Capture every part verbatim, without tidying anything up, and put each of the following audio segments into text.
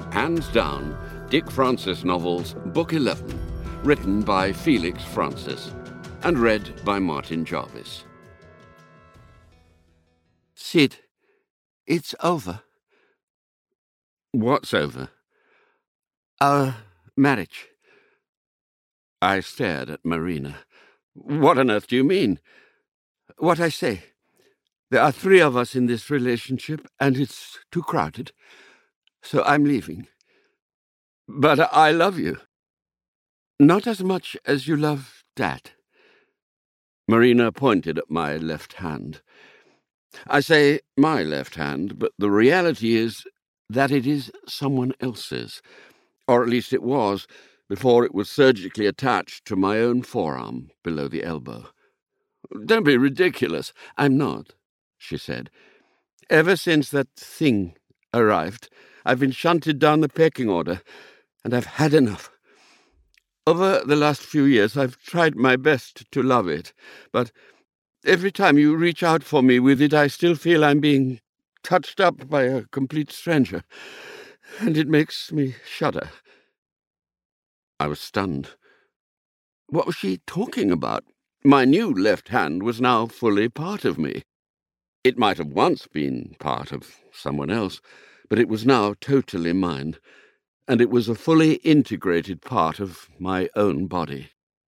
Hands Down, Dick Francis Novels, Book eleven, written by Felix Francis, and read by Martin Jarvis. Sid, it's over. What's over? Our marriage. I stared at Marina. What on earth do you mean? What I say. There are three of us in this relationship, and it's too crowded. So I'm leaving. But I love you. Not as much as you love Dad. Marina pointed at my left hand. I say my left hand, but the reality is that it is someone else's. Or at least it was, before it was surgically attached to my own forearm below the elbow. Don't be ridiculous. I'm not, she said. Ever since that thing arrived, I've been shunted down the pecking order, and I've had enough. Over the last few years, I've tried my best to love it, but every time you reach out for me with it, I still feel I'm being touched up by a complete stranger, and it makes me shudder. I was stunned. What was she talking about? My new left hand was now fully part of me. It might have once been part of someone else, but it was now totally mine, and it was a fully integrated part of my own body.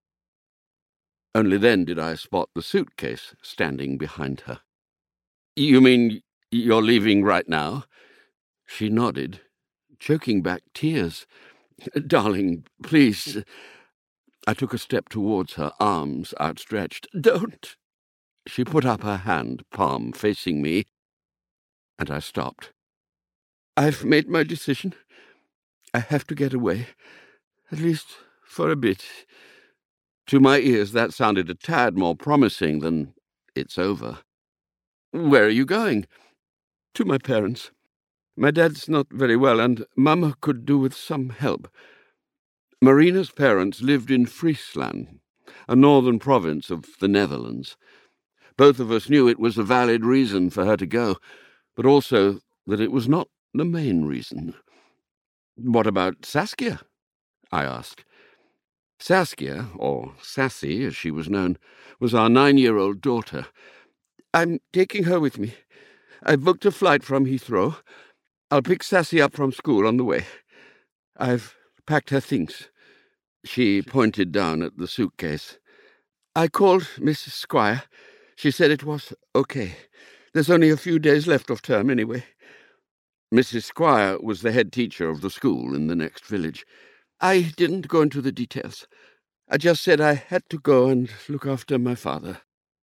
Only then did I spot the suitcase standing behind her. You mean you're leaving right now? She nodded, choking back tears. Darling, please. I took a step towards her, arms outstretched. Don't. She put up her hand, palm facing me, and I stopped. I've made my decision. I have to get away, at least for a bit. To my ears, that sounded a tad more promising than it's over. Where are you going? To my parents. My dad's not very well, and Mama could do with some help. Marina's parents lived in Friesland, a northern province of the Netherlands. Both of us knew it was a valid reason for her to go, but also that it was not the main reason. What about Saskia? I asked. Saskia, or Sassy as she was known, was our nine-year-old daughter. I'm taking her with me. I've booked a flight from Heathrow. I'll pick Sassy up from school on the way. I've packed her things. She pointed down at the suitcase. I called Missus Squire. She said it was okay. There's only a few days left of term anyway. Missus Squire was the head teacher of the school in the next village. I didn't go into the details. I just said I had to go and look after my father.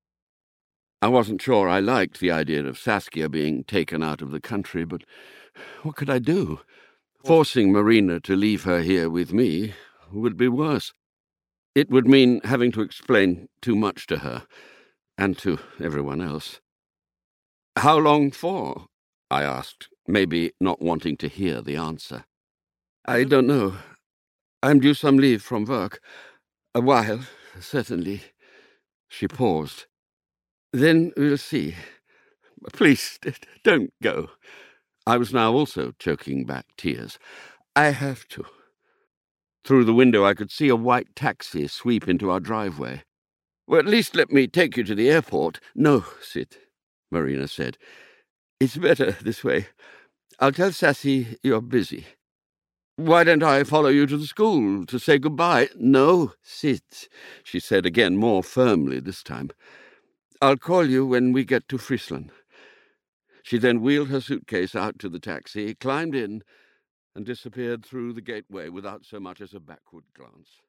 I wasn't sure I liked the idea of Saskia being taken out of the country, but what could I do? Forcing Marina to leave her here with me would be worse. It would mean having to explain too much to her, and to everyone else. How long for? I asked, maybe not wanting to hear the answer. I don't know. I'm due some leave from work. A while, certainly. She paused. Then we'll see. Please, don't go. I was now also choking back tears. I have to. Through the window I could see a white taxi sweep into our driveway. Well, at least let me take you to the airport. No, Sid, Marina said. It's better this way. I'll tell Sassy you're busy. Why don't I follow you to the school to say goodbye? No, Sid, she said again, more firmly this time. I'll call you when we get to Friesland. She then wheeled her suitcase out to the taxi, climbed in, and disappeared through the gateway without so much as a backward glance.